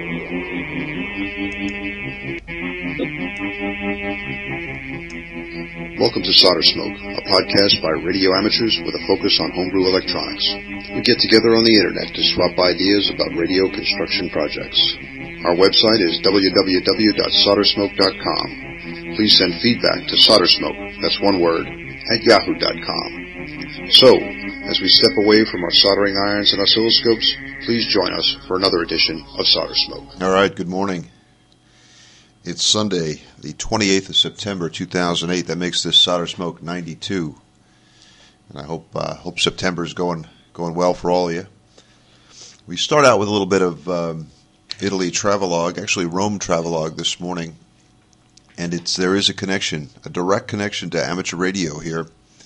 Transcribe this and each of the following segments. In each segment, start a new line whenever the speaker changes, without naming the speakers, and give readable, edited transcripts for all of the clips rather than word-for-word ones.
Welcome to Solder Smoke, a podcast by radio amateurs with a focus on homebrew electronics. We get together on the internet to swap ideas about radio construction projects. Our website is www.soldersmoke.com. Please send feedback to soldersmoke, that's one word, at yahoo.com. So, as we step away from our soldering irons and oscilloscopes, please join us for another edition of Solder Smoke.
All right, good morning. It's Sunday, the 28th of September, 2008. That makes this Solder Smoke 92. And I hope September's going well for all of you. We start out with a little bit of Italy travelogue, actually Rome travelogue this morning. And there is a connection, a direct connection to amateur radio here.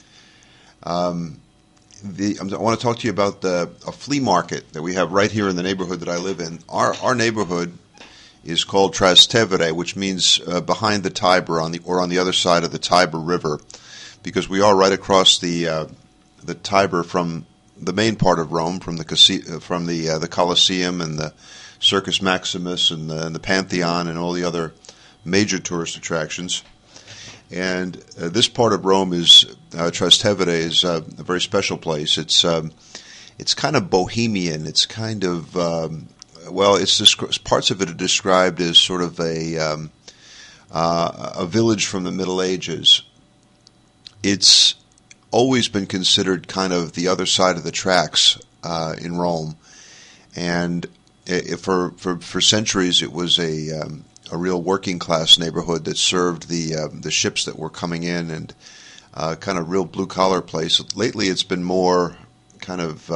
I want to talk to you about a flea market that we have right here in the neighborhood that I live in. Our neighborhood is called Trastevere, which means behind the Tiber, on the other side of the Tiber River, because we are right across the Tiber from the main part of Rome, from the Colosseum and the Circus Maximus and the Pantheon and all the other major tourist attractions. And this part of Rome is Trastevere is a very special place. It's kind of bohemian. It's kind of parts of it are described as sort of a village from the Middle Ages. It's always been considered kind of the other side of the tracks in Rome, and for centuries it was a real working class neighborhood that served the ships that were coming in, and kind of real blue collar place. Lately, it's been more kind of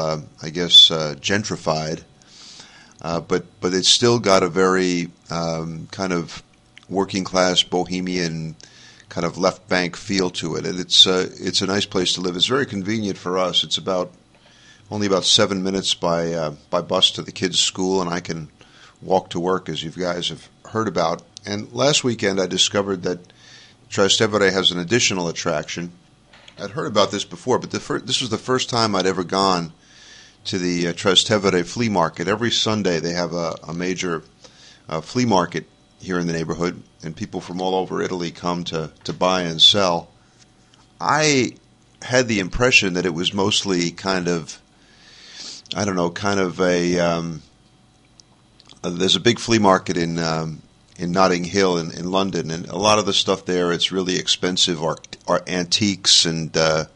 gentrified. But it's still got a very kind of working class bohemian kind of left bank feel to it, and it's a nice place to live. It's very convenient for us. It's only about 7 minutes by bus to the kids' school, and I can walk to work, as you guys have heard about. And last weekend I discovered that Trastevere has an additional attraction. I'd heard about this before, but this was the first time I'd ever gone to the Trastevere flea market. Every Sunday they have a major flea market here in the neighborhood, and people from all over Italy come to buy and sell. I had the impression that it was mostly there's a big flea market in Notting Hill in London, and a lot of the stuff there, it's really expensive antiques and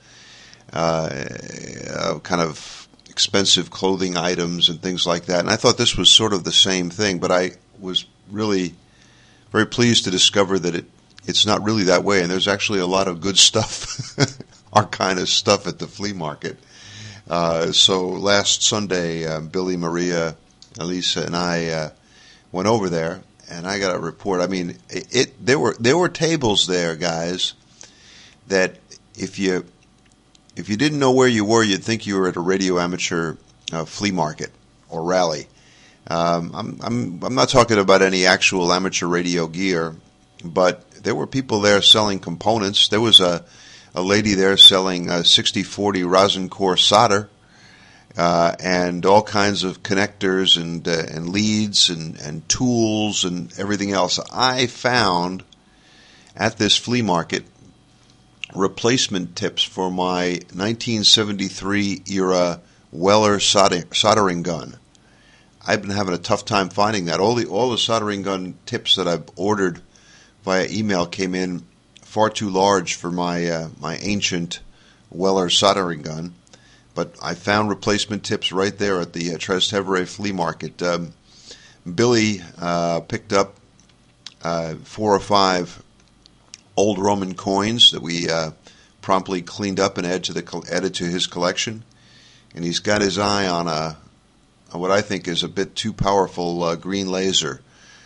kind of expensive clothing items and things like that. And I thought this was sort of the same thing, but I was really very pleased to discover that it's not really that way, and there's actually a lot of good stuff, our kind of stuff at the flea market. So last Sunday, Billy, Maria, Elisa, and I went over there, and I got a report. I mean, there were tables there, guys, that if you didn't know where you were, you'd think you were at a radio amateur flea market or rally. I'm not talking about any actual amateur radio gear, but there were people there selling components. There was a lady there selling 6040 rosin core solder and all kinds of connectors and leads and tools and everything else. I found at this flea market replacement tips for my 1973 era Weller soldering gun. I've been having a tough time finding that. All the soldering gun tips that I've ordered via email came in far too large for my ancient Weller soldering gun. But I found replacement tips right there at the Trastevere flea market. Billy picked up 4 or 5 old Roman coins that we promptly cleaned up and added to his collection, and he's got his eye on what I think is a bit too powerful green laser.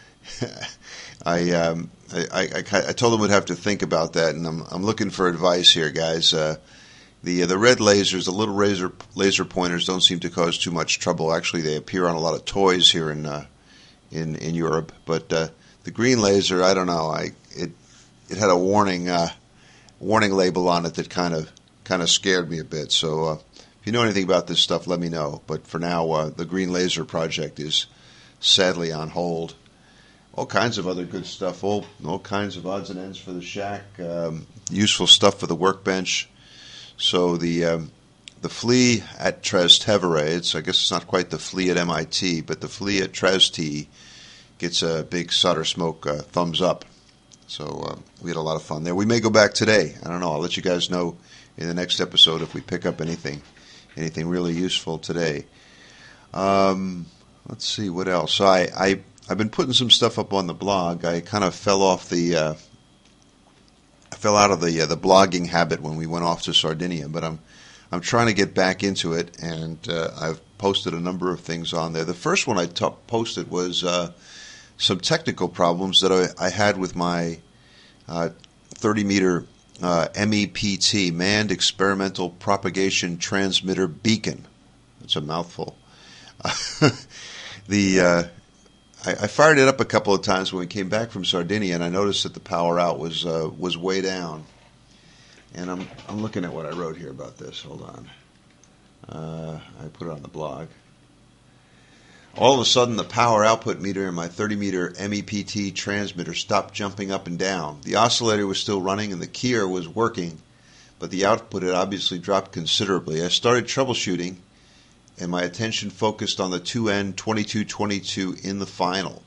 I told him we'd have to think about that, and I'm looking for advice here, guys. The red lasers, the little laser pointers, don't seem to cause too much trouble. Actually, they appear on a lot of toys here in Europe, but the green laser, I don't know. It had a warning label on it that kind of scared me a bit. So if you know anything about this stuff, let me know. But for now, the Green Laser Project is sadly on hold. All kinds of other good stuff, all kinds of odds and ends for the shack, useful stuff for the workbench. So the flea at Trastevere, I guess it's not quite the flea at MIT, but the flea at Trasti gets a big Solder Smoke thumbs up. So we had a lot of fun there. We may go back today. I don't know. I'll let you guys know in the next episode if we pick up anything really useful today. Let's see what else. So I've been putting some stuff up on the blog. I kind of fell out of the blogging habit when we went off to Sardinia, but I'm trying to get back into it, and I've posted a number of things on there. The first one I posted was some technical problems that I had with my 30-meter MEPT, Manned Experimental Propagation Transmitter Beacon. It's a mouthful. I fired it up a couple of times when we came back from Sardinia, and I noticed that the power out was way down. And I'm looking at what I wrote here about this. Hold on. I put it on the blog. All of a sudden, the power output meter in my 30-meter MEPT transmitter stopped jumping up and down. The oscillator was still running, and the keyer was working, but the output had obviously dropped considerably. I started troubleshooting, and my attention focused on the 2N2222 in the final.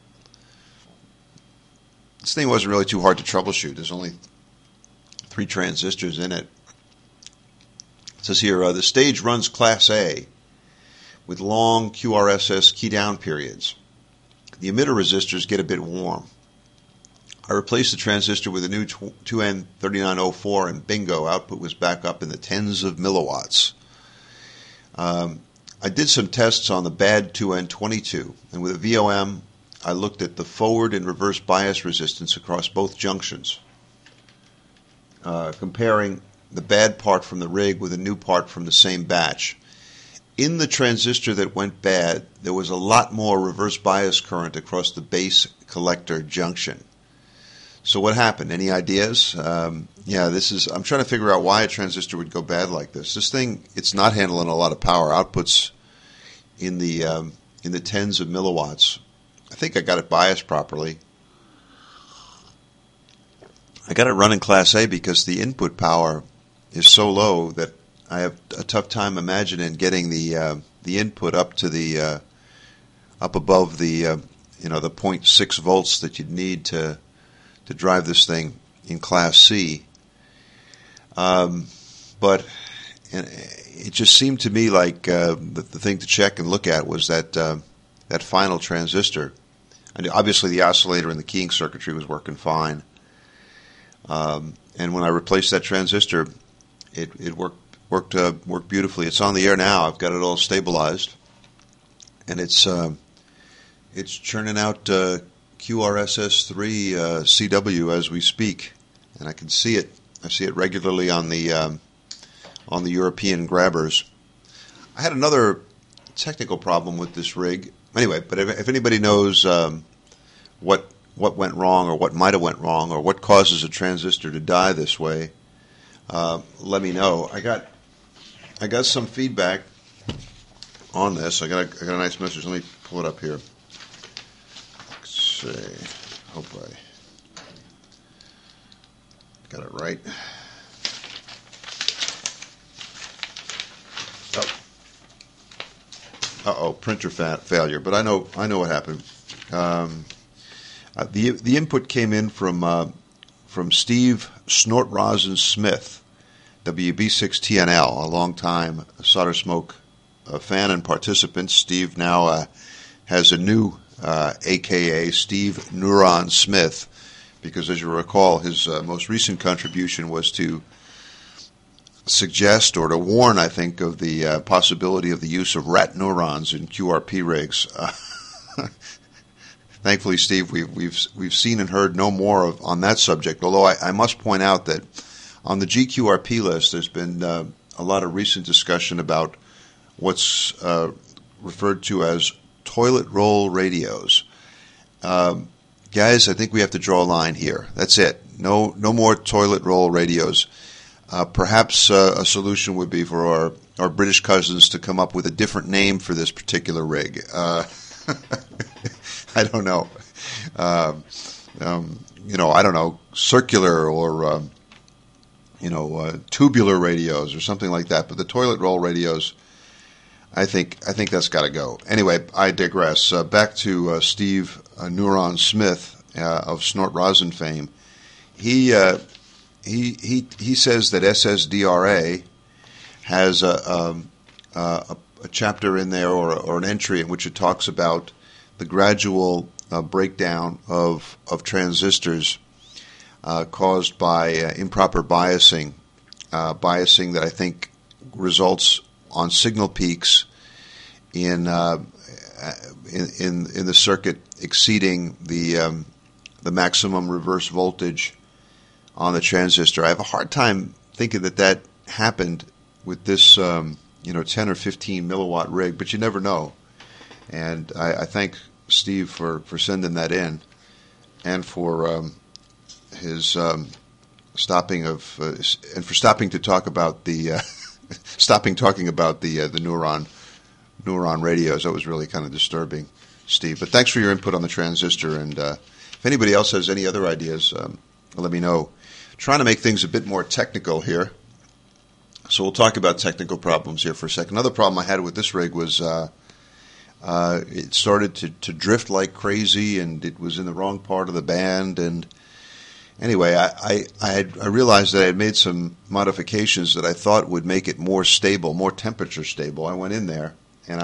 This thing wasn't really too hard to troubleshoot. There's only 3 transistors in it. It says here, the stage runs Class A with long QRSS key down periods. The emitter resistors get a bit warm. I replaced the transistor with a new 2N3904, and bingo, output was back up in the tens of milliwatts. I did some tests on the bad 2N22, and with a VOM, I looked at the forward and reverse bias resistance across both junctions, comparing the bad part from the rig with a new part from the same batch. In the transistor that went bad, there was a lot more reverse bias current across the base collector junction. So what happened? Any ideas? I'm trying to figure out why a transistor would go bad like this. This thing, it's not handling a lot of power. Outputs in the tens of milliwatts. I think I got it biased properly. I got it running Class A because the input power is so low that I have a tough time imagining getting the input up to the up above the the 0.6 volts that you'd need to drive this thing in Class C. But it just seemed to me like the thing to check and look at was that final transistor. And obviously the oscillator and the keying circuitry was working fine. And when I replaced that transistor, it worked beautifully. It's on the air now. I've got it all stabilized, and it's churning out QRSS3 CW as we speak, and I can see it. I see it regularly on the European grabbers. I had another technical problem with this rig. Anyway, but if anybody knows what went wrong, or what might have went wrong, or what causes a transistor to die this way, let me know. I got some feedback on this. I got a nice message. Let me pull it up here. Let's see. Hope I got it right. Printer failure. But I know what happened. The input came in from Steve Snortrosin Smith, WB6TNL, a long-time Solder Smoke fan and participant. Steve now has a new AKA, Steve Neuron Smith, because as you recall, his most recent contribution was to suggest or to warn, I think, of the possibility of the use of rat neurons in QRP rigs. Thankfully, Steve, we've seen and heard no more on that subject, although I must point out that on the GQRP list, there's been a lot of recent discussion about what's referred to as toilet roll radios. Guys, I think we have to draw a line here. That's it. No more toilet roll radios. Perhaps a solution would be for our British cousins to come up with a different name for this particular rig. I don't know. I don't know, circular or tubular radios or something like that. But the toilet roll radios, I think that's got to go. Anyway, I digress. Back to Steve Neuron Smith of Snort Rosin fame. He says that SSDRA has a chapter in there or an entry in which it talks about the gradual breakdown of transistors caused by improper biasing that I think results on signal peaks in the circuit exceeding the maximum reverse voltage on the transistor. I have a hard time thinking that happened with this 10 or 15 milliwatt rig, but you never know. And I thank Steve for sending that in, and for his stopping to talk about the stopping talking about the Neuron radios. That was really kind of disturbing, Steve. But thanks for your input on the transistor. And if anybody else has any other ideas, let me know. Trying to make things a bit more technical here. So we'll talk about technical problems here for a second. Another problem I had with this rig was it started to drift like crazy, and it was in the wrong part of the band. And anyway, I realized that I had made some modifications that I thought would make it more stable, more temperature stable. I went in there and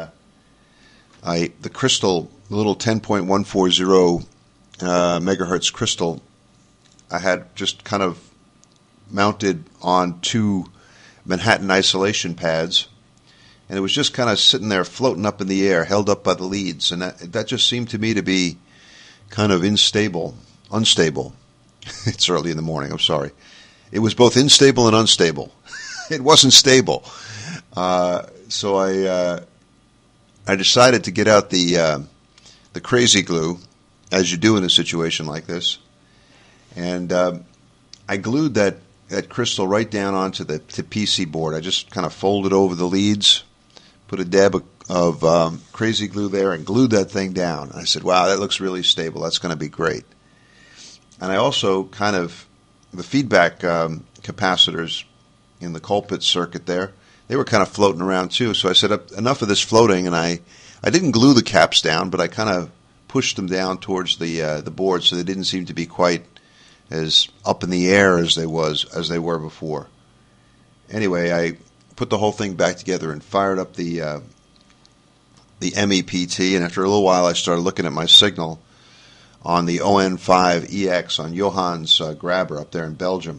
the crystal, the little 10.140 megahertz crystal, I had just kind of mounted on two Manhattan isolation pads, and it was just kind of sitting there floating up in the air, held up by the leads, and that just seemed to me to be kind of unstable. It's early in the morning, I'm sorry. It was both unstable and unstable. It wasn't stable. So I decided to get out the crazy glue, as you do in a situation like this, and I glued that crystal right down onto the PC board. I just kind of folded over the leads, put a dab of crazy glue there, and glued that thing down. I said, wow, that looks really stable. That's going to be great. And I also the feedback capacitors in the Colpitts circuit there, they were kind of floating around too. So I said, enough of this floating, and I didn't glue the caps down, but I kind of pushed them down towards the board so they didn't seem to be quite as up in the air as they were before. Anyway, I put the whole thing back together and fired up the MEPT, and after a little while I started looking at my signal on the ON5EX on Johan's grabber up there in Belgium.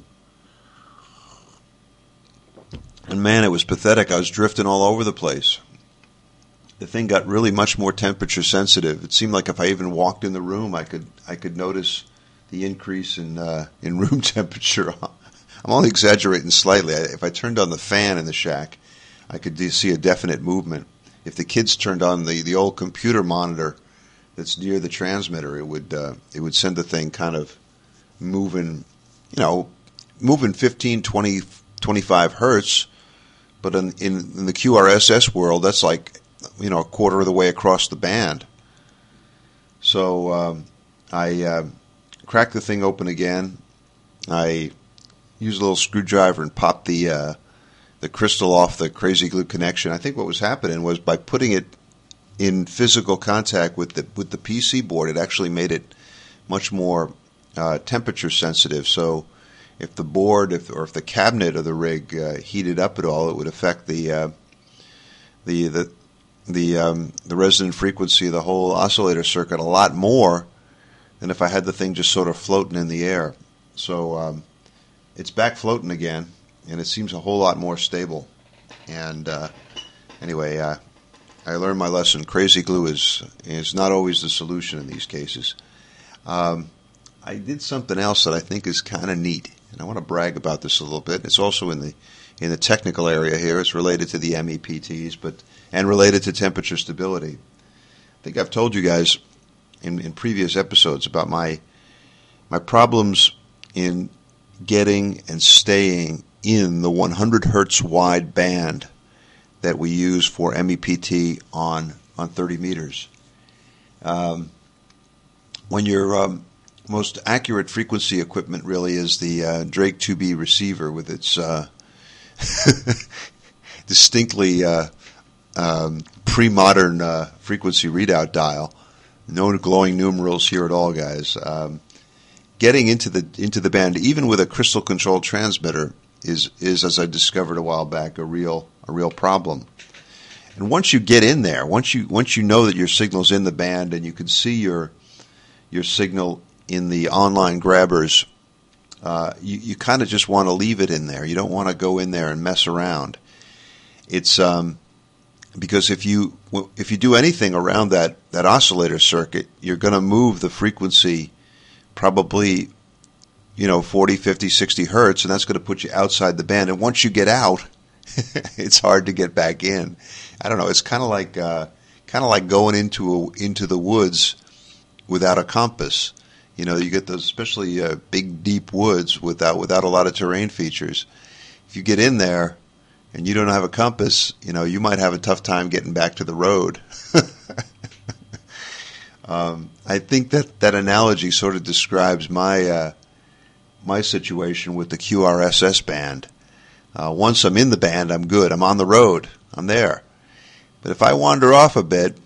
And man, it was pathetic. I was drifting all over the place. The thing got really much more temperature sensitive. It seemed like if I even walked in the room, I could notice the increase in room temperature. I'm only exaggerating slightly. If I turned on the fan in the shack, I could see a definite movement. If the kids turned on the old computer monitor that's near the transmitter, it would send the thing kind of moving 15, 20, 25 hertz. But in the QRSS world, that's like a quarter of the way across the band. So I cracked the thing open again. I used a little screwdriver and popped the crystal off the crazy glue connection. I think what was happening was by putting it in physical contact with the PC board, it actually made it much more temperature sensitive. So if the board or if the cabinet of the rig heated up at all, it would affect the resonant frequency of the whole oscillator circuit a lot more than if I had the thing just sort of floating in the air. So it's back floating again, and it seems a whole lot more stable. And anyway, I learned my lesson. Crazy glue is not always the solution in these cases. I did something else that I think is kind of neat, and I want to brag about this a little bit. It's also in the technical area here. It's related to the MEPTs, and related to temperature stability. I think I've told you guys in previous episodes about my problems in getting and staying in the 100 hertz wide band that we use for MEPT on 30 meters. when your most accurate frequency equipment really is the Drake 2B receiver with its distinctly pre-modern frequency readout dial. No glowing numerals here at all, guys. Getting into the band, even with a crystal control transmitter, is as I discovered a while back, a real problem. And once you get in there, once you know that your signal's in the band and you can see your signal in the online grabbers, you kind of just want to leave it in there. You don't want to go in there and mess around. It's because if you do anything around that oscillator circuit, you're going to move the frequency probably 40, 50, 60 hertz, and that's going to put you outside the band. And once you get out, it's hard to get back in. I don't know. It's kind of like going into the woods without a compass. You get those, especially big, deep woods without a lot of terrain features. If you get in there and you don't have a compass, you might have a tough time getting back to the road. I think that analogy sort of describes my situation with the QRSS band. Once I'm in the band, I'm good. I'm on the road. I'm there. But if I wander off a bit,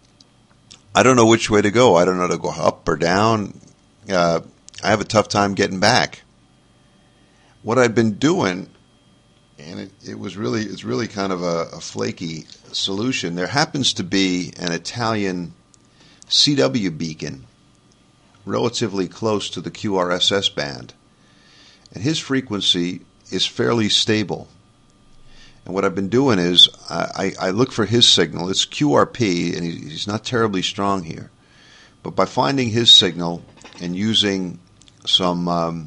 I don't know which way to go. I don't know to go up or down. I have a tough time getting back. What I've been doing, and it's really kind of a flaky solution. There happens to be an Italian CW beacon relatively close to the QRSS band, and his frequency is fairly stable. And what I've been doing is I look for his signal. It's QRP, and he's not terribly strong here. But by finding his signal and using some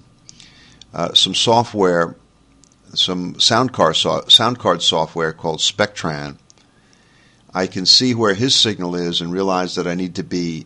software, some sound card software called Spectran, I can see where his signal is and realize that I need to be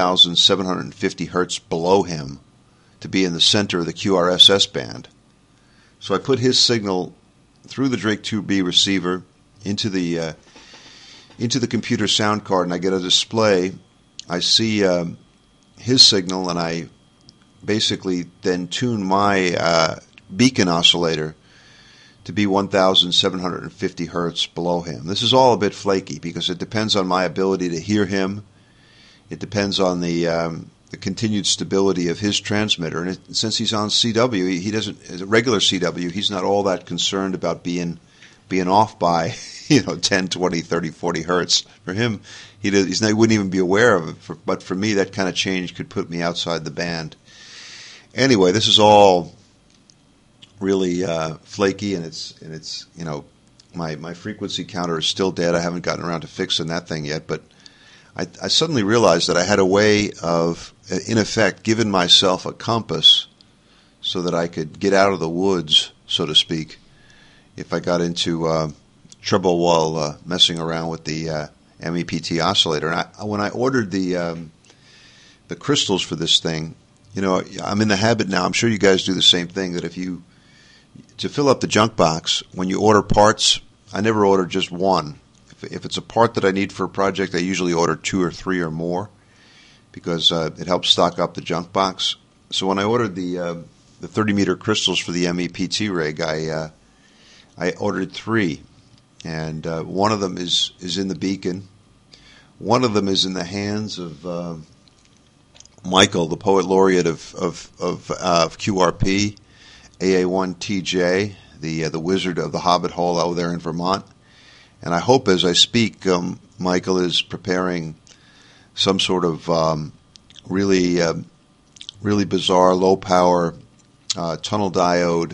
1,750 hertz below him to be in the center of the QRSS band. So I put his signal through the Drake 2B receiver into the computer sound card, and I get a display. I see his signal, and I basically then tune my beacon oscillator to be 1,750 hertz below him. This is all a bit flaky because it depends on my ability to hear him. It depends on the continued stability of his transmitter. And since he's on CW, he doesn't, as a regular CW, he's not all that concerned about being off by 10, 20, 30, 40 hertz. For him, he wouldn't even be aware of it. But for me, that kind of change could put me outside the band. Anyway, this is all really flaky, and it's my frequency counter is still dead. I haven't gotten around to fixing that thing yet, but I suddenly realized that I had a way of, in effect, giving myself a compass so that I could get out of the woods, so to speak, if I got into trouble while messing around with the MEPT oscillator. And when I ordered the crystals for this thing, I'm in the habit now, I'm sure you guys do the same thing, that to fill up the junk box, when you order parts, I never order just one. If it's a part that I need for a project, I usually order 2 or 3 or more because it helps stock up the junk box. So when I ordered the 30-meter crystals for the MEPT rig, I ordered 3. And one of them is in the beacon. One of them is in the hands of Michael, the poet laureate of QRP, AA1TJ, the wizard of the Hobbit Hole out there in Vermont. And I hope as I speak, Michael is preparing some sort of really bizarre low-power tunnel diode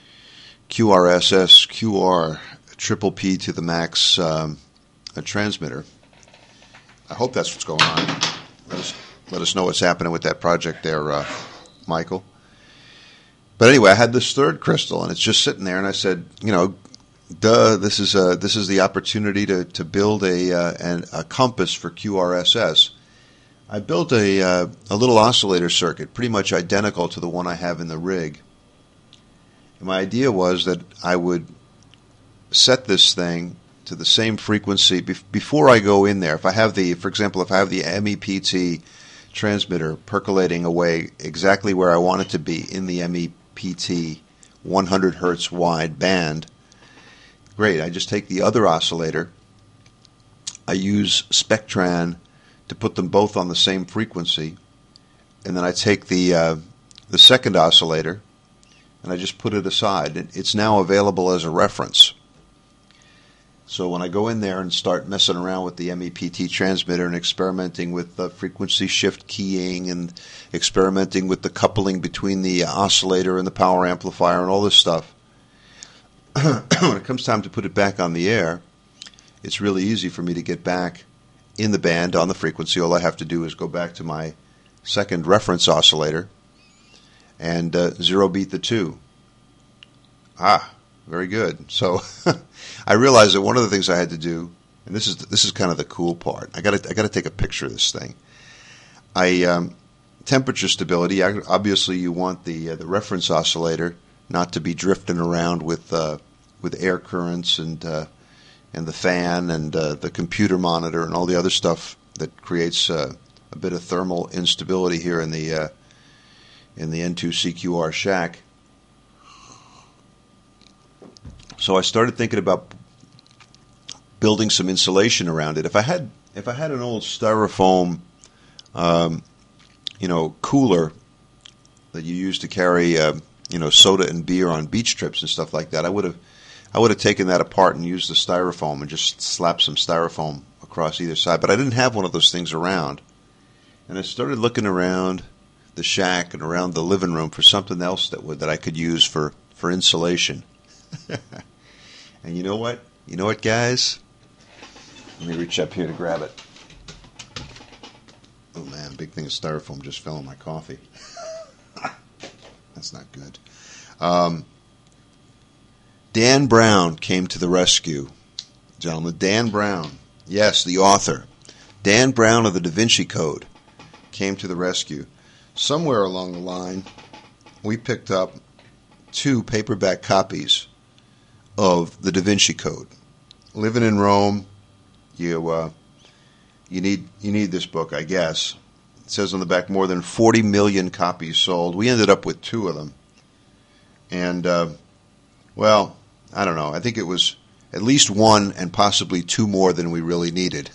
QRSS QR triple P to the max transmitter. I hope that's what's going on. Let us know what's happening with that project there, Michael. But anyway, I had this third crystal, and it's just sitting there, and I said, this is the opportunity to build a compass for QRSS. I built a little oscillator circuit, pretty much identical to the one I have in the rig. And my idea was that I would set this thing to the same frequency before I go in there. For example, if I have the MEPT transmitter percolating away exactly where I want it to be in the MEPT 100 hertz wide band. Great. I just take the other oscillator. I use Spectran to put them both on the same frequency, and then I take the second oscillator and I just put it aside. It's now available as a reference. So when I go in there and start messing around with the MEPT transmitter and experimenting with the frequency shift keying and experimenting with the coupling between the oscillator and the power amplifier and all this stuff, when it comes time to put it back on the air, it's really easy for me to get back in the band on the frequency. All I have to do is go back to my second reference oscillator and zero beat the 2. Very good. So I realized that one of the things I had to do, and this is kind of the cool part. I got to take a picture of this thing. Temperature stability. Obviously, you want the reference oscillator not to be drifting around with air currents and the fan and the computer monitor and all the other stuff that creates a bit of thermal instability here in the N2CQR shack. So I started thinking about building some insulation around it. If I had an old styrofoam, cooler that you use to carry, soda and beer on beach trips and stuff like that, I would have taken that apart and used the styrofoam and just slapped some styrofoam across either side. But I didn't have one of those things around, and I started looking around the shack and around the living room for something else that I could use for insulation. And you know what? Guys? Let me reach up here to grab it. Oh man, big thing of styrofoam just fell in my coffee. That's not good. Dan Brown came to the rescue. Gentlemen, Dan Brown. Yes, the author. Dan Brown of the Da Vinci Code came to the rescue. Somewhere along the line, we picked up 2 paperback copies of the Da Vinci Code. Living in Rome, you need this book, I guess. It says on the back more than 40 million copies sold. We ended up with 2 of them. And, I don't know. I think it was at least 1 and possibly 2 more than we really needed.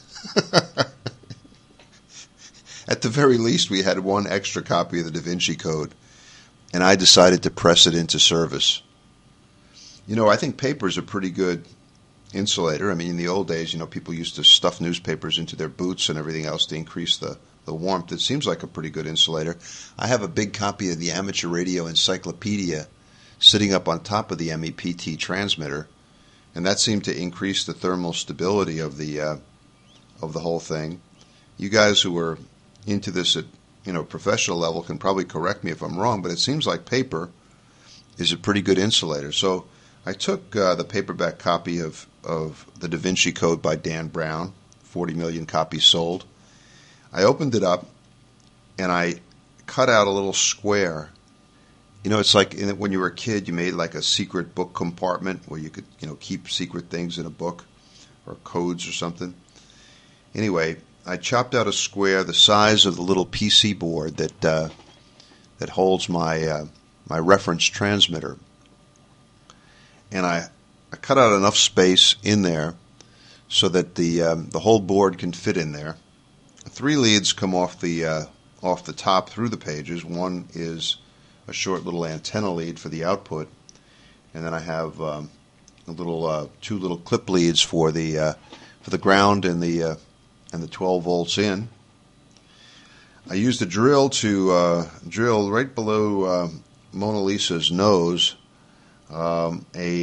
At the very least, we had 1 extra copy of the Da Vinci Code. And I decided to press it into service. I think paper is a pretty good insulator. I mean, in the old days, people used to stuff newspapers into their boots and everything else to increase the warmth. It seems like a pretty good insulator. I have a big copy of the Amateur Radio Encyclopedia sitting up on top of the MEPT transmitter, and that seemed to increase the thermal stability of the whole thing. You guys who are into this at professional level can probably correct me if I'm wrong, but it seems like paper is a pretty good insulator. So I took the paperback copy of the Da Vinci Code by Dan Brown, 40 million copies sold. I opened it up, and I cut out a little square. It's like when you were a kid, you made like a secret book compartment where you could, keep secret things in a book or codes or something. Anyway, I chopped out a square the size of the little PC board that holds my reference transmitter. And I cut out enough space in there so that the whole board can fit in there. 3 leads come off the top through the pages. One is a short little antenna lead for the output, and then I have 2 little clip leads for the ground and the 12 volts in. I used a drill to drill right below Mona Lisa's nose a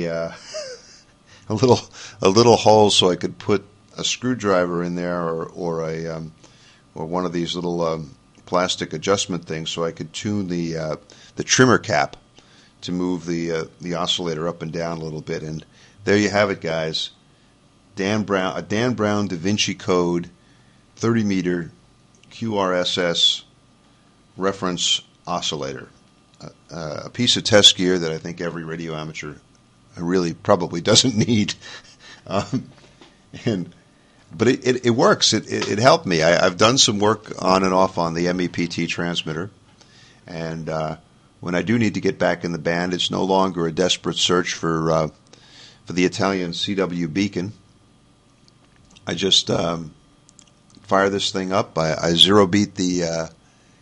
little hole so I could put a screwdriver in there or one of these little plastic adjustment things so I could tune the trimmer cap to move the oscillator up and down a little bit. And there you have it, guys. A Dan Brown Da Vinci Code 30 meter QRSS reference oscillator. A piece of test gear that I think every radio amateur really probably doesn't need. And but it works. It helped me. I've done some work on and off on the MEPT transmitter, and when I do need to get back in the band, it's no longer a desperate search for the Italian CW beacon. I just fire this thing up. I zero beat the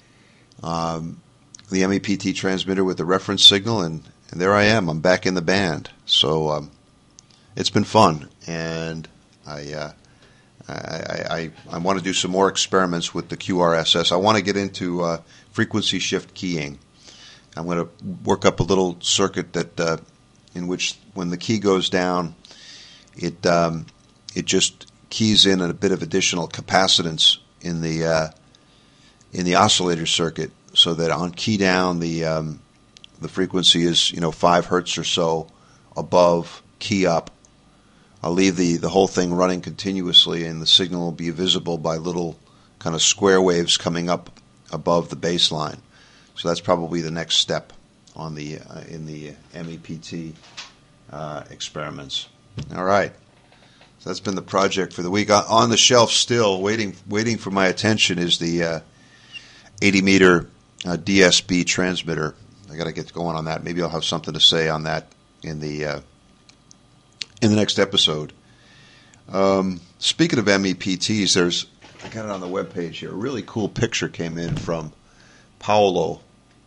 MEPT transmitter with the reference signal, and there I am. I'm back in the band. So it's been fun, and I want to do some more experiments with the QRSS. I want to get into frequency shift keying. I'm going to work up a little circuit that in which when the key goes down, it just keys in a bit of additional capacitance in the oscillator circuit, so that on key down the frequency is 5 hertz or so above key up. I'll leave the whole thing running continuously, and the signal will be visible by little kind of square waves coming up above the baseline. So that's probably the next step on the in the MEPT experiments. All right. So that's been the project for the week. On the shelf still, waiting for my attention, is the 80-meter DSB transmitter. I got to get going on that. Maybe I'll have something to say on that in the next episode. Speaking of MEPTs, I got it on the webpage here. A really cool picture came in from Paolo.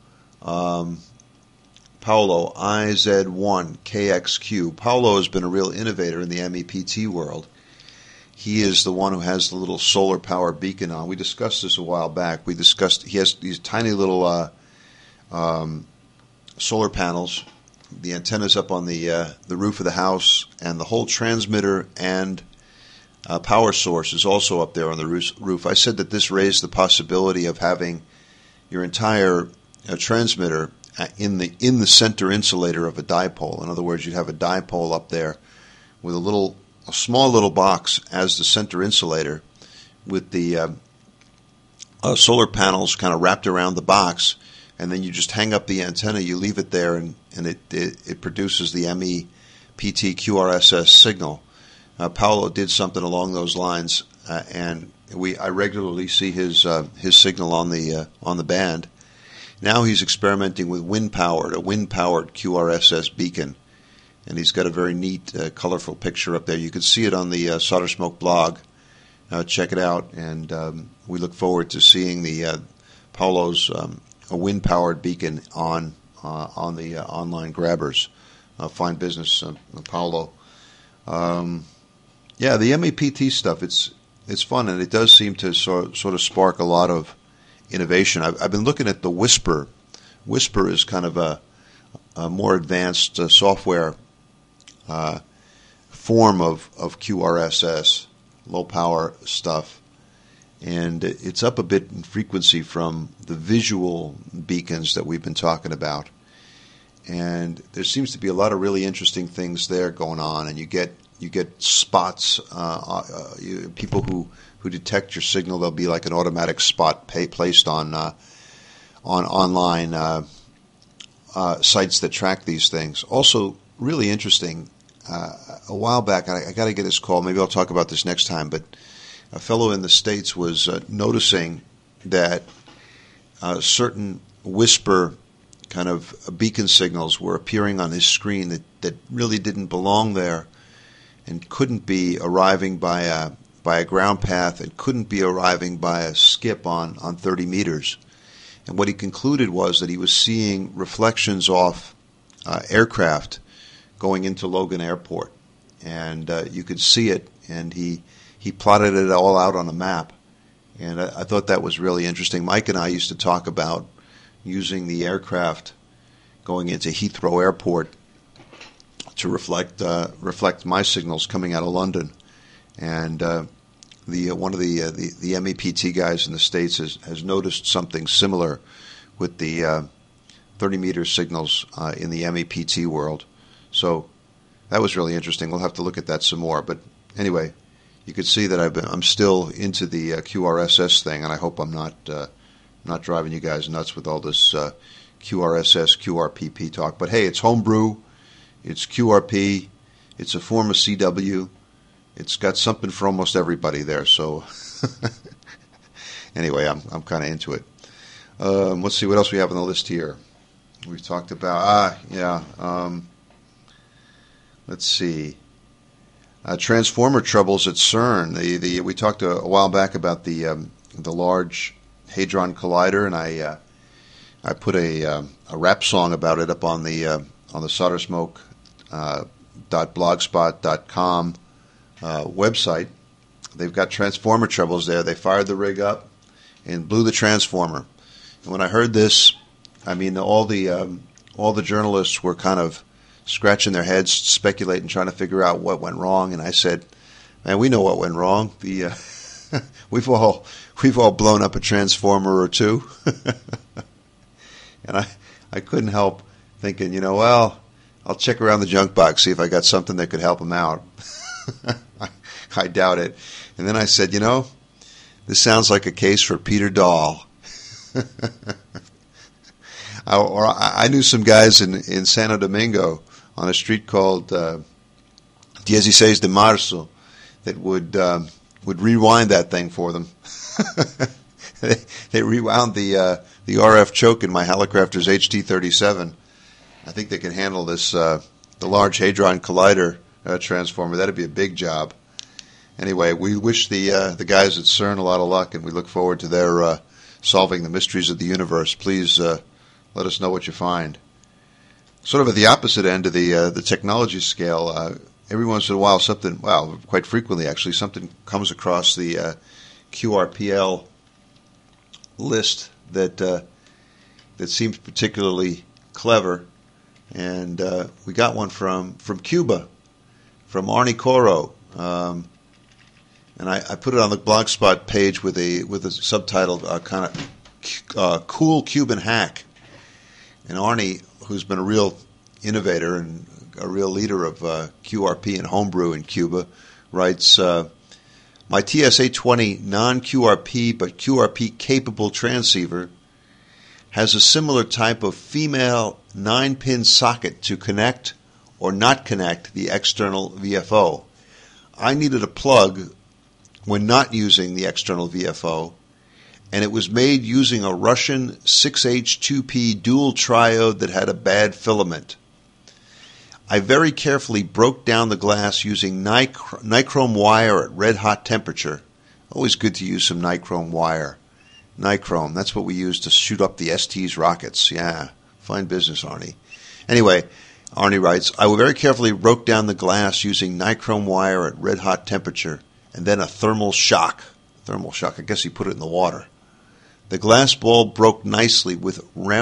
Paolo, IZ1KXQ. Paolo has been a real innovator in the MEPT world. He is the one who has the little solar power beacon on. We discussed this a while back. He has these tiny little solar panels. The antenna's up on the roof of the house, and the whole transmitter and power source is also up there on the roof. I said that this raised the possibility of having your entire transmitter in the center insulator of a dipole. In other words, you'd have a dipole up there with a small little box as the center insulator, with the solar panels kind of wrapped around the box, and then you just hang up the antenna, you leave it there, and it produces the MEPT QRSS signal. Paolo did something along those lines, and I regularly see his signal on the band. Now he's experimenting with a wind-powered QRSS beacon, and he's got a very neat, colorful picture up there. You can see it on the Solder Smoke blog. Check it out, and we look forward to seeing the Paolo's a wind-powered beacon on the online grabbers. Fine business, Paolo. Yeah, the MEPT stuff, it's fun, and it does seem to sort of spark a lot of innovation. I've been looking at the Whisper. Whisper is kind of a more advanced software form of QRSS, low power stuff, and it's up a bit in frequency from the visual beacons that we've been talking about. And there seems to be a lot of really interesting things there going on, and you get spots, people who detect your signal. There'll be like an automatic spot placed on online sites that track these things. Also, really interesting. A while back, I got to get this call. Maybe I'll talk about this next time. But a fellow in the States was noticing that certain Whisper kind of beacon signals were appearing on his screen that really didn't belong there, and couldn't be arriving by a ground path, and couldn't be arriving by a skip on 30 meters. And what he concluded was that he was seeing reflections off aircraft going into Logan Airport. And you could see it, and he plotted it all out on a map. And I thought that was really interesting. Mike and I used to talk about using the aircraft going into Heathrow Airport to reflect my signals coming out of London. And one of the MEPT guys in the States has noticed something similar with the 30-meter signals in the MEPT world. So that was really interesting. We'll have to look at that some more. But anyway, you can see that I'm still into the QRSS thing, and I hope I'm not driving you guys nuts with all this QRSS, QRPP talk. But hey, it's homebrew, it's QRP, it's a form of CW. it's got something for almost everybody there. So anyway, I'm kind of into it. Let's see what else we have on the list here. We've talked about let's see. Transformer troubles at CERN. We talked a while back about the Large Hadron Collider, and I put a rap song about it up on the soldersmoke.blogspot.com website. They've got transformer troubles there. They fired the rig up and blew the transformer. And when I heard this, I mean, all the journalists were kind of scratching their heads, speculating, trying to figure out what went wrong. And I said, "Man, we know what went wrong. We've all blown up a transformer or two." And I couldn't help thinking, well, I'll check around the junk box, see if I got something that could help them out. I doubt it. And then I said, this sounds like a case for Peter Dahl. I knew some guys in Santo Domingo on a street called 16 de Marzo that would rewind that thing for them. They rewound the RF choke in my Hallicrafters HT37. I think they can handle this the Large Hadron Collider transformer. That'd be a big job. Anyway, we wish the guys at CERN a lot of luck, and we look forward to their solving the mysteries of the universe. Please let us know what you find. Sort of at the opposite end of the technology scale, every once in a while quite frequently actually, something comes across the QRPL list that seems particularly clever, and we got one from Cuba, from Arnie Coro, and I put it on the Blogspot page with a subtitle kind of "Cool Cuban Hack." And Arnie, who's been a real innovator and a real leader of QRP and homebrew in Cuba, writes, "My TSA-20 non-QRP but QRP-capable transceiver has a similar type of female 9-pin socket to connect or not connect the external VFO. I needed a plug when not using the external VFO, and it was made using a Russian 6H2P dual triode that had a bad filament. I very carefully broke down the glass using nichrome wire at red-hot temperature." Always good to use some nichrome wire. Nichrome, that's what we use to shoot up the ST's rockets. Yeah, fine business, Arnie. Anyway, Arnie writes, "I very carefully broke down the glass using nichrome wire at red-hot temperature, and then a thermal shock. Thermal shock, I guess he put it in the water. The glass ball broke nicely broke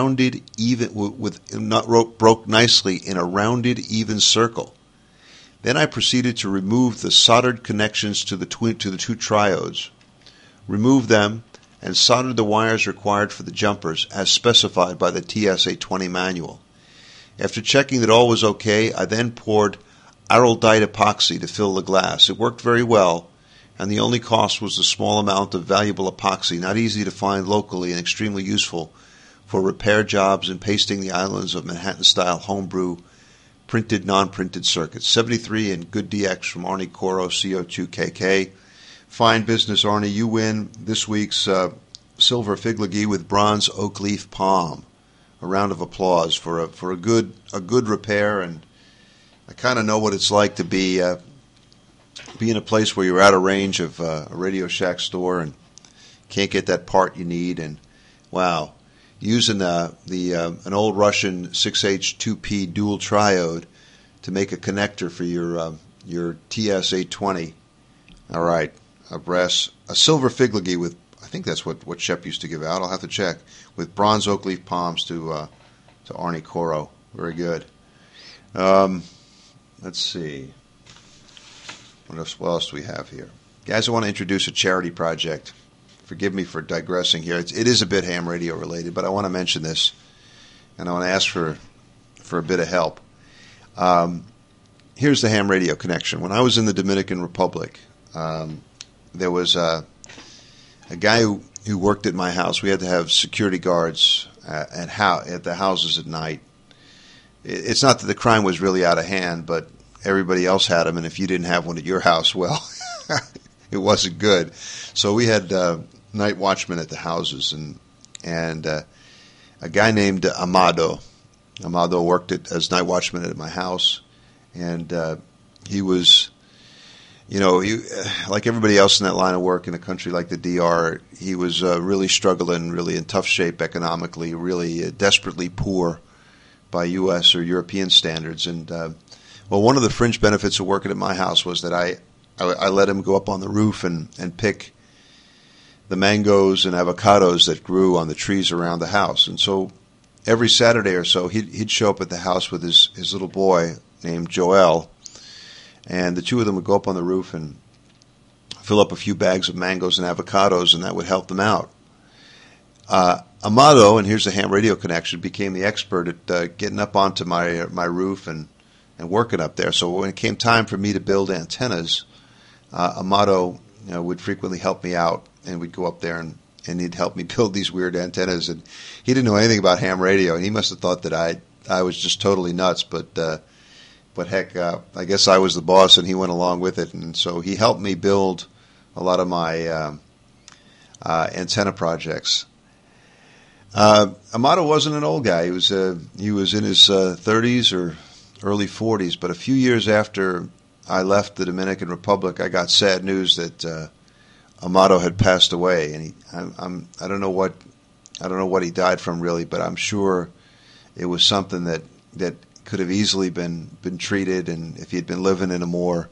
nicely in a rounded, even circle. Then I proceeded to remove the soldered connections to the two triodes, removed them, and soldered the wires required for the jumpers as specified by the TSA-20 manual. After checking that all was okay, I then poured araldite epoxy to fill the glass. It worked very well, and the only cost was a small amount of valuable epoxy, not easy to find locally and extremely useful for repair jobs and pasting the islands of Manhattan-style homebrew printed, non-printed circuits. 73 and good DX from Arnie Coro, CO2KK. Fine business, Arnie. You win this week's silver fig-legee with bronze oak leaf palm. A round of applause for a good repair, and I kind of know what it's like to be in a place where you're out of range of a Radio Shack store and can't get that part you need. And wow, using an old Russian 6H2P dual triode to make a connector for your TS-820. All right, a silver fig-legee with, I think that's what Shep used to give out. I'll have to check, with bronze oak leaf palms to Arnie Coro. Very good. Let's see. What else do we have here? Guys, I want to introduce a charity project. Forgive me for digressing here. It is a bit ham radio related, but I want to mention this, and I want to ask for a bit of help. Here's the ham radio connection. When I was in the Dominican Republic, there was a guy who worked at my house. We had to have security guards at the houses at night. It's not that the crime was really out of hand, but everybody else had them, and if you didn't have one at your house, well, it wasn't good. So we had night watchmen at the houses, and a guy named Amado. Amado worked as night watchman at my house, and he was, he, like everybody else in that line of work in a country like the DR, he was really struggling, really in tough shape economically, really desperately poor by U.S. or European standards. And one of the fringe benefits of working at my house was that I let him go up on the roof and pick the mangoes and avocados that grew on the trees around the house. And so every Saturday or so, he'd show up at the house with his little boy named Joel, and the two of them would go up on the roof and fill up a few bags of mangoes and avocados, and that would help them out. Amado, and here's the ham radio connection, became the expert at getting up onto my roof and working up there. So when it came time for me to build antennas, Amado would frequently help me out, and we'd go up there and he'd help me build these weird antennas. And he didn't know anything about ham radio, and he must have thought that I was just totally nuts. But heck, I guess I was the boss, and he went along with it. And so he helped me build a lot of my antenna projects. Amado wasn't an old guy. He was in his 30s or early 40s. But a few years after I left the Dominican Republic, I got sad news that Amado had passed away, and I don't know what he died from really, but I'm sure it was something that could have easily been treated, and if he'd been living in a more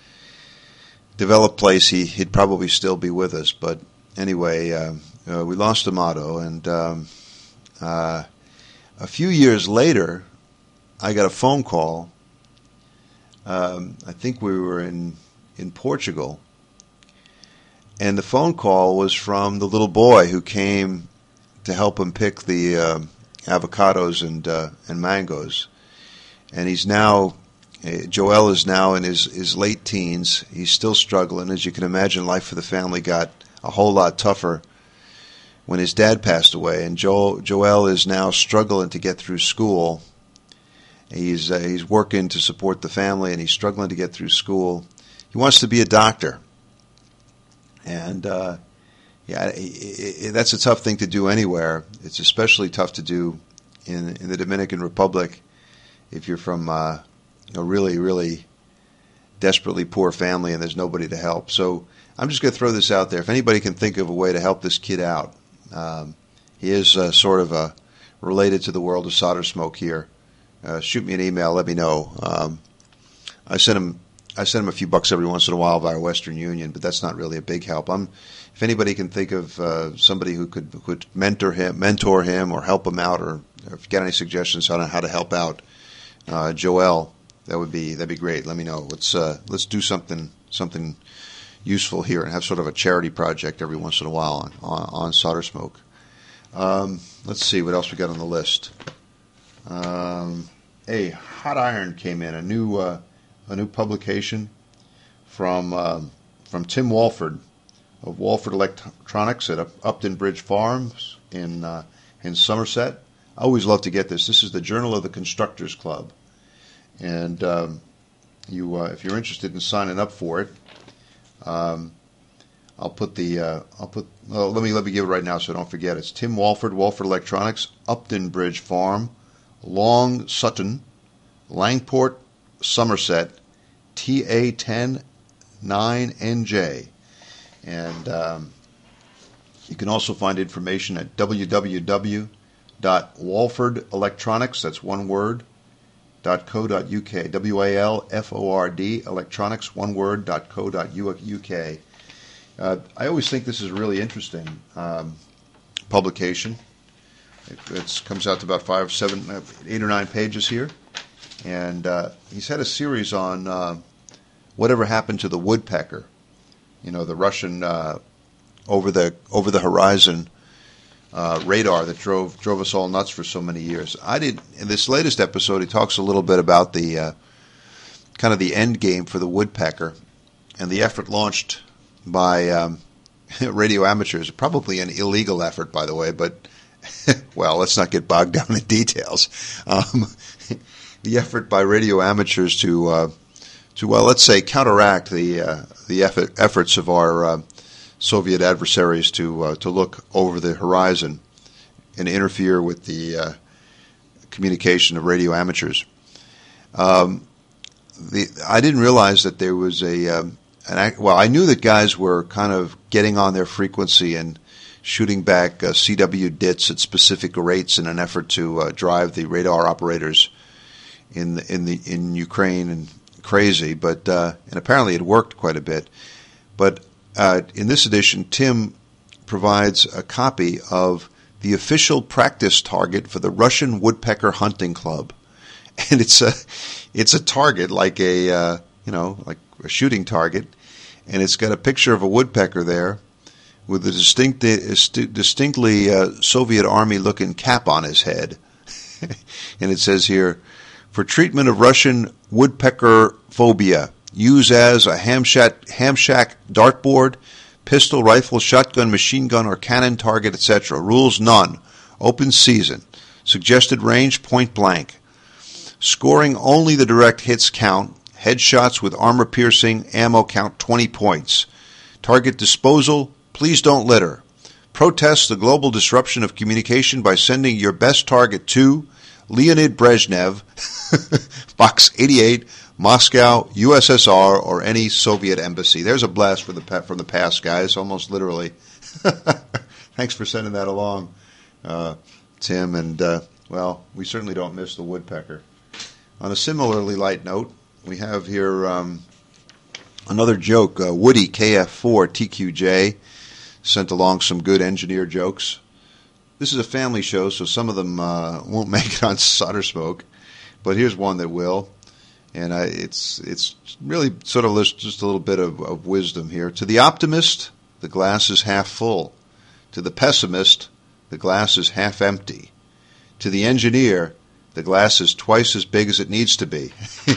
developed place, he'd probably still be with us. But anyway, we lost Amado, and a few years later, I got a phone call. I think we were in Portugal. And the phone call was from the little boy who came to help him pick the avocados and mangoes. And he's now, Joel is now in his late teens. He's still struggling. As you can imagine, life for the family got a whole lot tougher when his dad passed away. And Joel is now struggling to get through school. He's working to support the family, and he's struggling to get through school. He wants to be a doctor. And that's a tough thing to do anywhere. It's especially tough to do in the Dominican Republic if you're from a really, really desperately poor family and there's nobody to help. So I'm just going to throw this out there. If anybody can think of a way to help this kid out, he is sort of related to the world of solder smoke here. Shoot me an email. Let me know. I send him a few bucks every once in a while via Western Union, but that's not really a big help. If anybody can think of somebody who could mentor him or help him out, or if you got any suggestions on how to help out Joel, that'd be great. Let me know. Let's do something useful here and have sort of a charity project every once in a while on solder smoke. Let's see what else we got on the list. A hot iron came in, a new publication from Tim Walford of Walford Electronics at Upton Bridge Farms in Somerset. I always love to get this. This is the Journal of the Constructors Club, and if you're interested in signing up for it, let me give it right now so I don't forget. It's Tim Walford, Walford Electronics, Upton Bridge Farm, Long Sutton, Langport, Somerset, TA10 9NJ. And you can also find information at www.walfordelectronics, that's one word, .co.uk, WALFORD, electronics, one word, .co.uk. I always think this is a really interesting publication. It comes out to about 5, 7, 8 or 9 pages here. And he's had a series on whatever happened to the woodpecker, the Russian over the horizon radar that drove us all nuts for so many years. In this latest episode, he talks a little bit about the kind of the end game for the woodpecker and the effort launched by radio amateurs. Probably an illegal effort, by the way, but well, let's not get bogged down in details. The effort by radio amateurs to well, let's say, counteract the efforts of our Soviet adversaries to look over the horizon and interfere with the communication of radio amateurs. I didn't realize that there was I knew that guys were kind of getting on their frequency and shooting back CW dits at specific rates in an effort to drive the radar operators in Ukraine and crazy, but and apparently it worked quite a bit. But in this edition, Tim provides a copy of the official practice target for the Russian Woodpecker Hunting Club, and it's a target like a like a shooting target, and it's got a picture of a woodpecker there with a distinctly Soviet Army-looking cap on his head. And it says here, for treatment of Russian woodpecker phobia, use as a ham shack dartboard, pistol, rifle, shotgun, machine gun, or cannon target, etc. Rules none. Open season. Suggested range, point blank. Scoring only the direct hits count. Headshots with armor-piercing ammo count 20 points. Target disposal, please don't litter. Protest the global disruption of communication by sending your best target to Leonid Brezhnev, Box 88, Moscow, USSR, or any Soviet embassy. There's a blast from the past, guys, almost literally. Thanks for sending that along, Tim. And, well, we certainly don't miss the woodpecker. On a similarly light note, we have here another joke. Woody, KF4, TQJ, sent along some good engineer jokes. This is a family show, so some of them won't make it on Solder Smoke, but here's one that will, and it's really sort of just a little bit of wisdom here. To the optimist, the glass is half full. To the pessimist, the glass is half empty. To the engineer, the glass is twice as big as it needs to be.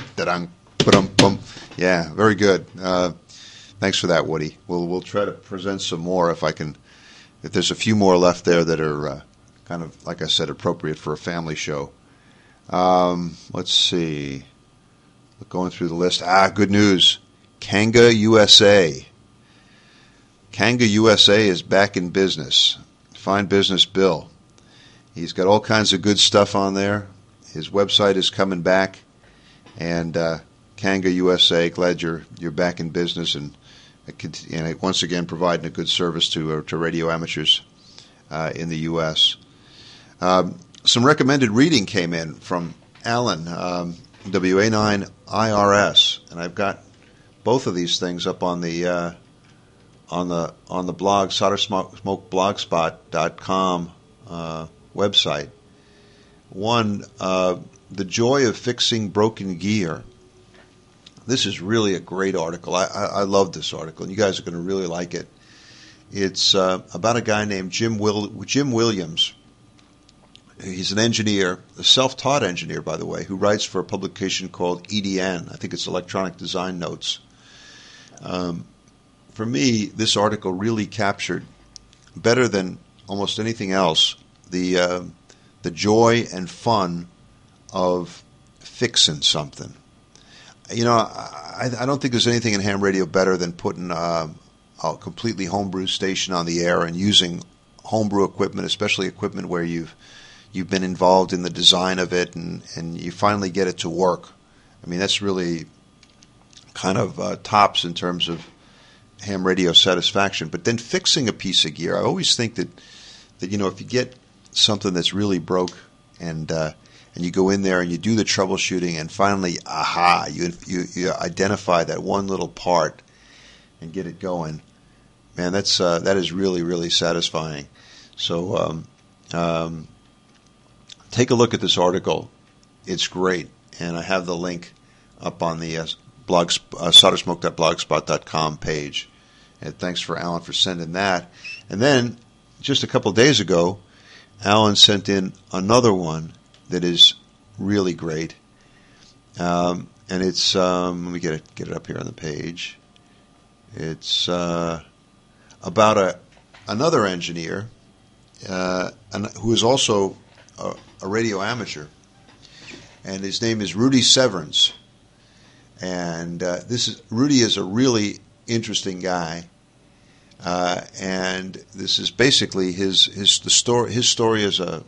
Yeah, very good. Thanks for that, Woody. We'll try to present some more if there's a few more left there that are kind of, like I said, appropriate for a family show. Let's see. Going through the list. Good news. Kanga USA. Kanga USA is back in business. Fine business, Bill. He's got all kinds of good stuff on there. His website is coming back. And Kanga USA, glad you're back in business and once again providing a good service to radio amateurs in the U.S. Some recommended reading came in from Alan, WA9 IRS, and I've got both of these things up on the blog, soldersmokeblogspot.com website. One, The Joy of Fixing Broken Gear. This is really a great article. I love this article, and you guys are going to really like it. It's about a guy named Jim Williams. He's an engineer, a self-taught engineer, by the way, who writes for a publication called EDN. I think it's Electronic Design Notes. For me, this article really captured, better than almost anything else, the joy and fun of fixing something. You know, I don't think there's anything in ham radio better than putting a completely homebrew station on the air and using homebrew equipment, especially equipment where you've been involved in the design of it and you finally get it to work. I mean, that's really kind of tops in terms of ham radio satisfaction. But then fixing a piece of gear, I always think that you know, if you get something that's really broke and you go in there and you do the troubleshooting and finally, you identify that one little part and get it going. Man, that is really, really satisfying. So take a look at this article. It's great, and I have the link up on the soldersmoke.blogspot.com page. And thanks for Alan for sending that. And then just a couple of days ago, Alan sent in another one that is really great, and it's let me get it up here on the page. It's about another engineer who is also a radio amateur, and his name is Rudy Severance. And Rudy is a really interesting guy. And this is basically his story his story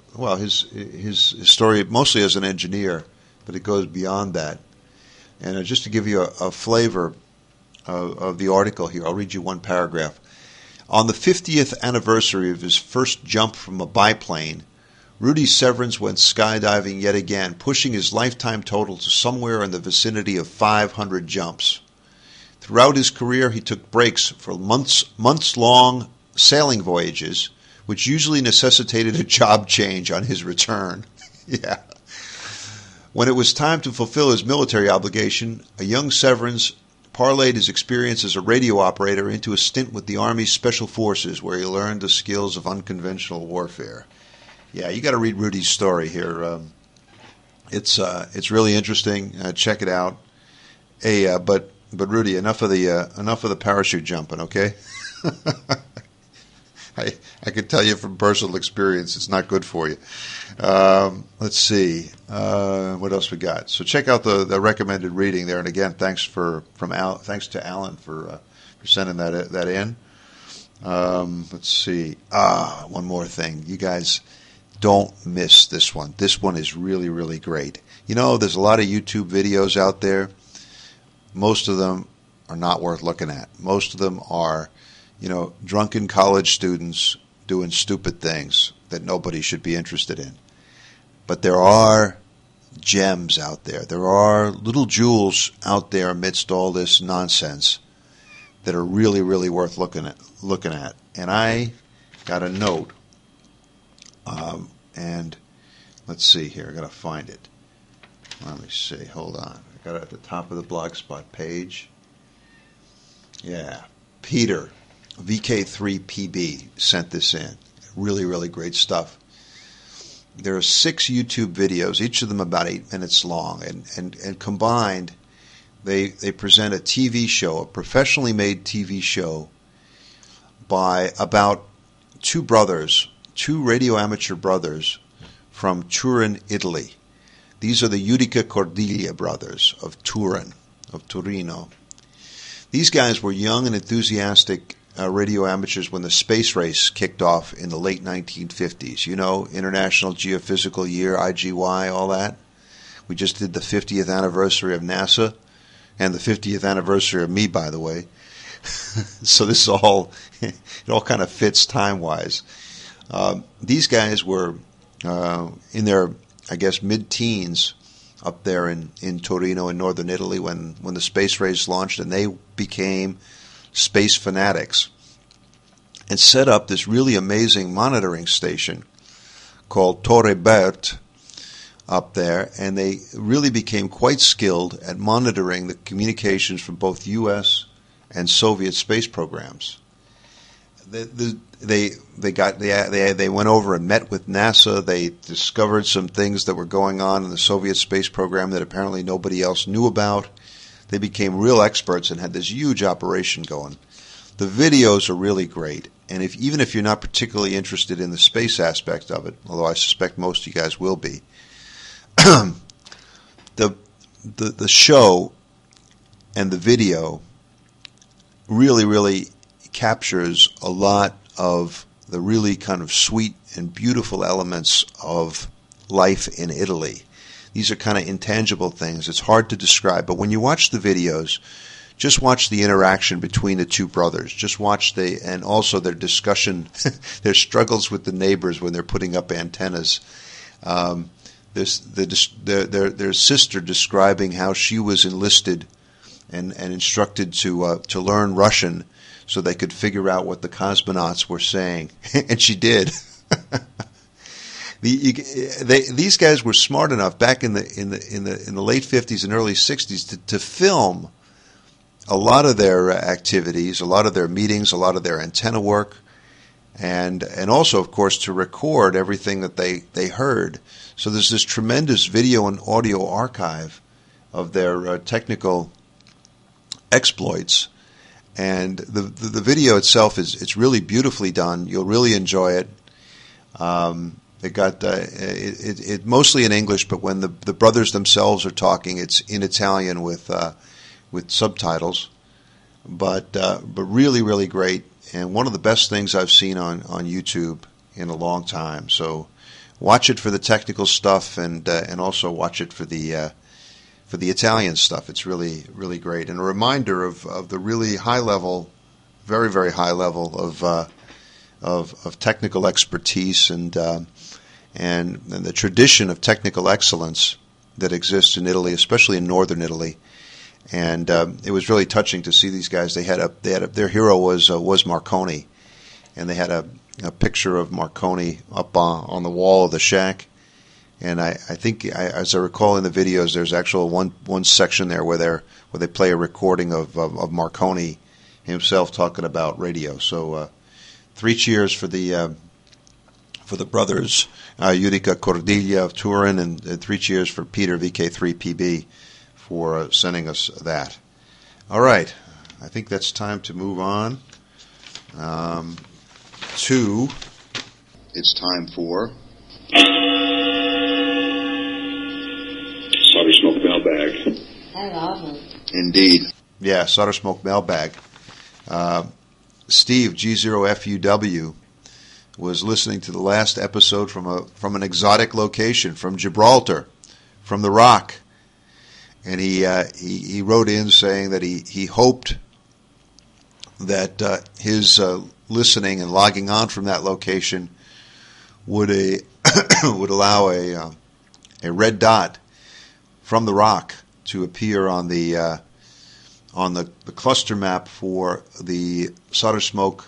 mostly as an engineer, but it goes beyond that. And just to give you a flavor of the article here, I'll read you one paragraph. On the 50th anniversary of his first jump from a biplane, Rudy Severance went skydiving yet again, pushing his lifetime total to somewhere in the vicinity of 500 jumps. Throughout his career, he took breaks for months-long sailing voyages, which usually necessitated a job change on his return. Yeah. When it was time to fulfill his military obligation, a young Severance parlayed his experience as a radio operator into a stint with the Army's Special Forces, where he learned the skills of unconventional warfare. Yeah, you got to read Rudy's story here. It's really interesting. Check it out. Hey, but Rudy, enough of the parachute jumping, okay? I can tell you from personal experience, it's not good for you. Let's see what else we got. So check out the recommended reading there, and again, thanks to Alan for sending that in. Let's see. One more thing, you guys don't miss this one. This one is really, really great. You know, there's a lot of YouTube videos out there. Most of them are not worth looking at. Most of them are, drunken college students doing stupid things that nobody should be interested in. But there are gems out there. There are little jewels out there amidst all this nonsense that are really, really worth looking at. And I got a note, and let's see here. I got to find it. Let me see. Hold on. I got it at the top of the Blogspot page. Yeah, Peter, VK3PB, sent this in. Really, really great stuff. There are 6 YouTube videos, each of them about 8 minutes long, and combined, they present a TV show, a professionally made TV show by about 2 radio amateur brothers from Turin, Italy. These are the Judica Cordiglia brothers of Turin, of Torino. These guys were young and enthusiastic radio amateurs when the space race kicked off in the late 1950s. International Geophysical Year, IGY, all that. We just did the 50th anniversary of NASA, and the 50th anniversary of me, by the way. So this is it all kind of fits time-wise. These guys were in their, I guess, mid-teens up there in Torino in northern Italy when the space race launched, and they became space fanatics and set up this really amazing monitoring station called Torre Bert up there, and they really became quite skilled at monitoring the communications from both U.S. and Soviet space programs. They went over and met with NASA. They discovered some things that were going on in the Soviet space program that apparently nobody else knew about. They became real experts and had this huge operation going. The videos are really great, and even if you're not particularly interested in the space aspect of it, although I suspect most of you guys will be, the show and the video really, really captures a lot of the really kind of sweet and beautiful elements of life in Italy. These are kind of intangible things. It's hard to describe, but when you watch the videos, just watch the interaction between the 2 brothers. Just watch and also their discussion, their struggles with the neighbors when they're putting up antennas. Their sister describing how she was enlisted and instructed to learn Russian so they could figure out what the cosmonauts were saying, and she did. These guys were smart enough back in the late 50s and early 60s to film a lot of their activities, a lot of their meetings, a lot of their antenna work, and also, of course, to record everything that they heard. So there's this tremendous video and audio archive of their technical exploits. And the video itself it's really beautifully done. You'll really enjoy it. They got it mostly in English, but when the brothers themselves are talking, it's in Italian with with subtitles, but really, really great, and one of the best things I've seen on YouTube in a long time. So watch it for the technical stuff, and also watch it for the Italian stuff. It's really, really great, and a reminder of the really high level, very, very high level of technical expertise and the tradition of technical excellence that exists in Italy, especially in northern Italy. And it was really touching to see these guys. Their hero was Marconi, and they had a picture of Marconi up on the wall of the shack. And I think, as I recall in the videos, there's actual one section there where they play a recording of Marconi himself talking about radio. So 3 cheers for the brothers Judica Cordiglia of Turin, and 3 cheers for Peter VK3PB for sending us that. All right, I think that's time to move on to.
It's time for
Solder Smoke Mailbag.
I love them.
Indeed.
Yeah, Solder Smoke Mailbag. Steve G0FUW was listening to the last episode from an exotic location, from Gibraltar, from the Rock, and he wrote in saying that he hoped that his listening and logging on from that location would allow a red dot from the Rock to appear on the cluster map for the Solder Smoke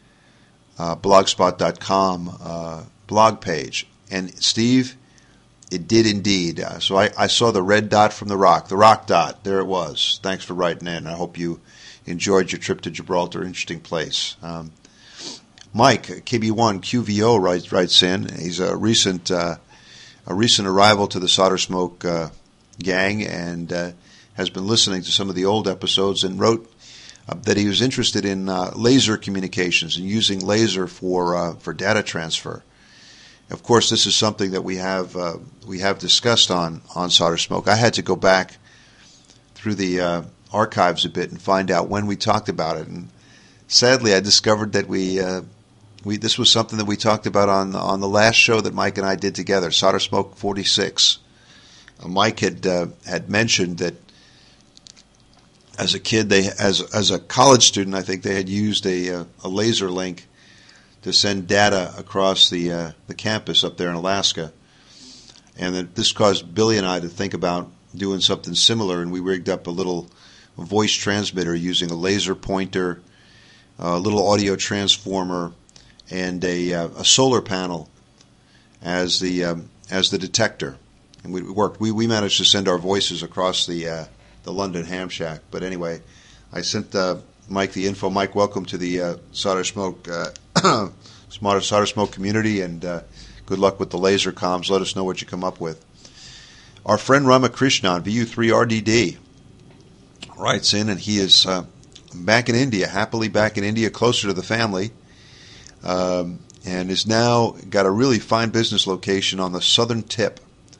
blogspot.com blog page. And Steve, it did indeed. So I saw the red dot from the Rock dot. There it was. Thanks for writing in. I hope you enjoyed your trip to Gibraltar. Interesting place. Mike KB1 QVO writes in. He's a recent arrival to the Solder Smoke gang, and has been listening to some of the old episodes, and wrote that he was interested in laser communications and using laser for data transfer. Of course, this is something that we have discussed on Solder Smoke. I had to go back through the archives a bit and find out when we talked about it, and sadly, I discovered that this was something that we talked about on the last show that Mike and I did together, Solder Smoke 46. Mike had mentioned that as a kid, as a college student, I think they had used a laser link to send data across the campus up there in Alaska, and that this caused Billy and I to think about doing something similar, and we rigged up a little voice transmitter using a laser pointer, a little audio transformer, and a solar panel as the detector, and we worked. We managed to send our voices across the London Ham Shack. But anyway, I sent Mike the info. Mike, welcome to the Solder Smoke Solder Smoke community, and good luck with the laser comms. Let us know what you come up with. Our friend Ramakrishnan, VU3RDD, writes in, and he is back in India, happily back in India, closer to the family, and is now got a really fine business location on the southern tip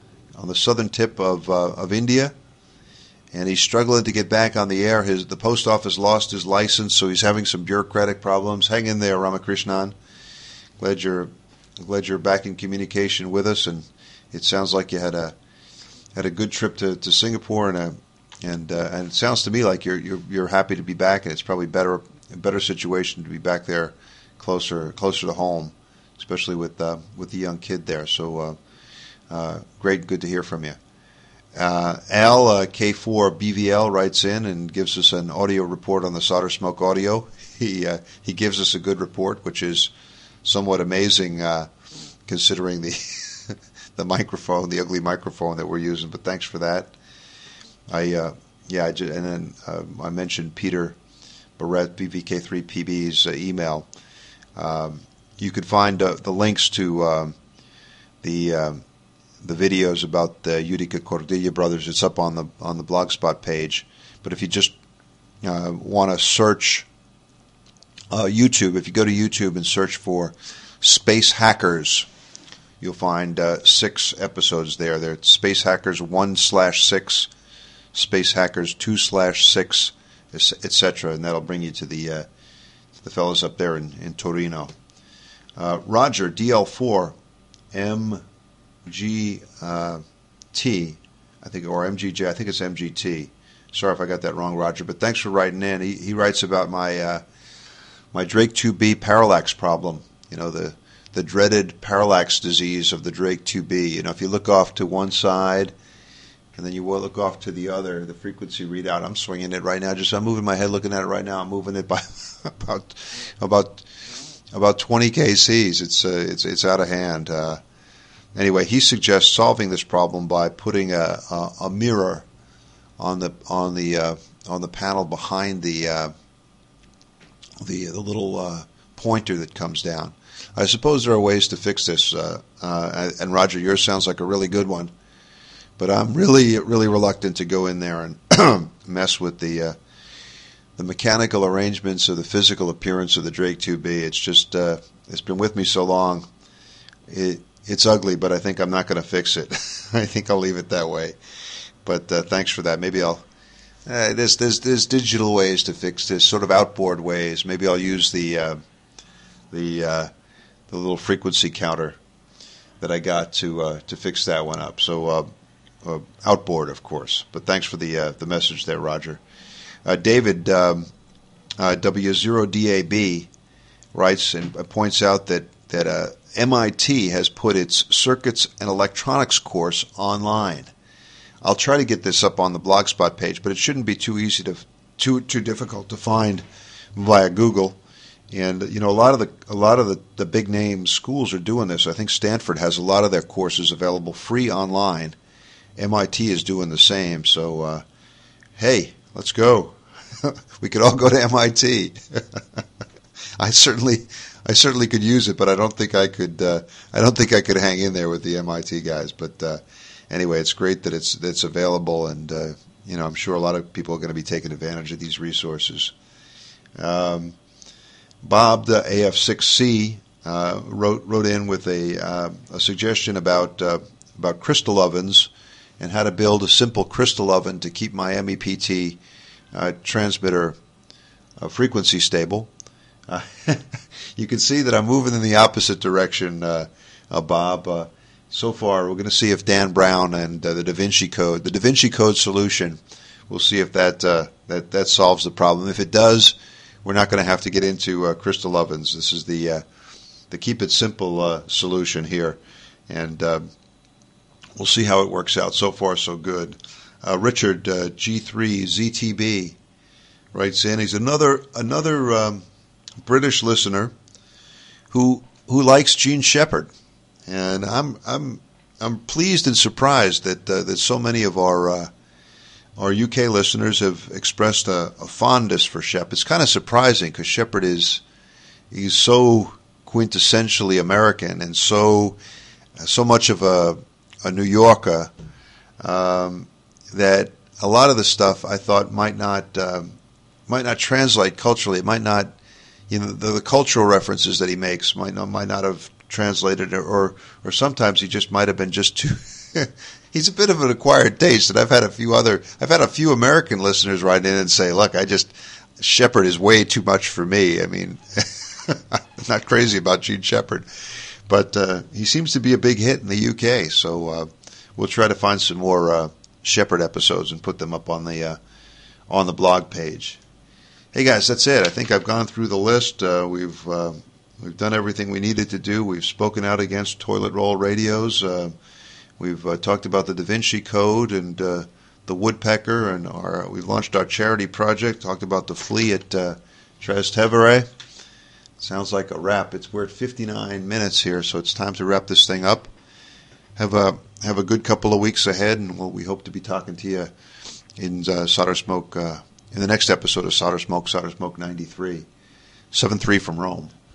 of India. And he's struggling to get back on the air. The post office lost his license, so he's having some bureaucratic problems. Hang in there, Ramakrishnan. Glad you're back in communication with us, and it sounds like you had a good trip to Singapore, and it sounds to me like you're happy to be back, and it's probably a better situation to be back there, closer to home, especially with the young kid there. So great, good to hear from you. Al K4 BVL writes in and gives us an audio report on the Solder Smoke audio. He gives us a good report, which is somewhat amazing considering the microphone, the ugly microphone that we're using. But thanks for that. I mentioned Peter Barrett BVK3PB's email. You could find the links to the videos about the Judica Cordiglia brothers. It's up on the Blogspot page. But if you just want to search YouTube, if you go to YouTube and search for Space Hackers, you'll find 6 episodes there. They're Space Hackers 1/6 spacehackers2/6, etc., and that'll bring you to the fellows up there in Torino. Roger, DL4, MGT, I think, or MGJ, I think it's MGT. Sorry if I got that wrong, Roger, but thanks for writing in. He writes about my Drake 2B parallax problem, the dreaded parallax disease of the Drake 2B. If you look off to one side and then you look off to the other, the frequency readout, I'm swinging it right now. I'm moving my head looking at it right now. I'm moving it by about 20 kcs. It's out of hand. Anyway, he suggests solving this problem by putting a mirror on the panel behind the little pointer that comes down. I suppose there are ways to fix this, and Roger, yours sounds like a really good one, but I'm really, really reluctant to go in there and mess with the mechanical arrangements or the physical appearance of the Drake 2B. It's just it's been with me so long. It's ugly, but I think I'm not going to fix it. I think I'll leave it that way. But thanks for that. Maybe I'll. There's digital ways to fix this, sort of outboard ways. Maybe I'll use the little frequency counter that I got to fix that one up. So outboard, of course. But thanks for the message there, Roger. David W0DAB writes and points out that MIT has put its Circuits and Electronics course online. I'll try to get this up on the Blogspot page, but it shouldn't be too difficult to find via Google. And a lot of the big name schools are doing this. I think Stanford has a lot of their courses available free online. MIT is doing the same. So hey, let's go. We could all go to MIT. I certainly could use it, but I don't think I could hang in there with the MIT guys. But anyway, it's great that it's available, and I'm sure a lot of people are going to be taking advantage of these resources. Bob, the AF6C, wrote in with a suggestion about crystal ovens and how to build a simple crystal oven to keep my MEPT transmitter frequency stable. You can see that I'm moving in the opposite direction, Bob. So far, we're going to see if Dan Brown and the Da Vinci Code solution, we'll see if that solves the problem. If it does, we're not going to have to get into crystal ovens. This is the keep it simple solution here, and we'll see how it works out. So far, so good. Richard G3ZTB writes in. He's another British listener who likes Gene Shepard, and I'm pleased and surprised that so many of our UK listeners have expressed a fondness for Shep. It's kind of surprising because Shepard he's so quintessentially American and so much of a New Yorker that a lot of the stuff I thought might not translate culturally. It might not, the cultural references that he makes might not have translated, or sometimes he just might have been just too. He's a bit of an acquired taste, and I've had a few American listeners write in and say, "Look, Shepard is way too much for me." I mean, I'm not crazy about Gene Shepard, but he seems to be a big hit in the UK. So we'll try to find some more Shepard episodes and put them up on the blog page. Hey guys, that's it. I think I've gone through the list. We've done everything we needed to do. We've spoken out against toilet roll radios. We've talked about the Da Vinci Code and the woodpecker, and we've launched our charity project. Talked about the flea at Trastevere. Sounds like a wrap. We're at 59 minutes here, so it's time to wrap this thing up. Have a good couple of weeks ahead, and we hope to be talking to you in Solder Smoke in the next episode of Solder Smoke 93. 7-3 from Rome.